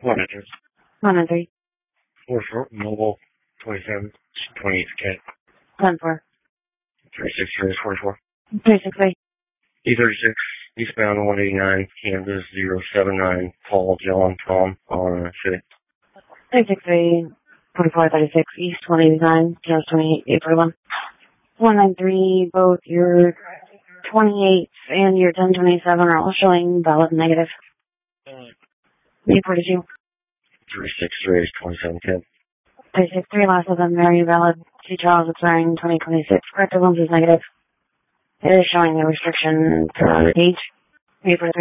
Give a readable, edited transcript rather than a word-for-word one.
100. 193. 44, mobile, 27, 28 Cat. 1-4. 36, 44. 368. E36, eastbound 189, Kansas 079, Paul, John, Tom, on City. 363. 2436, East 189, 028, 841. 193, both your 28 and your 1027 are all showing valid negative. 842. 363, 27 Cat. 363, last of them very valid. C. Charles expiring 2026. Corrected ones is negative. It is showing the restriction for age. 843.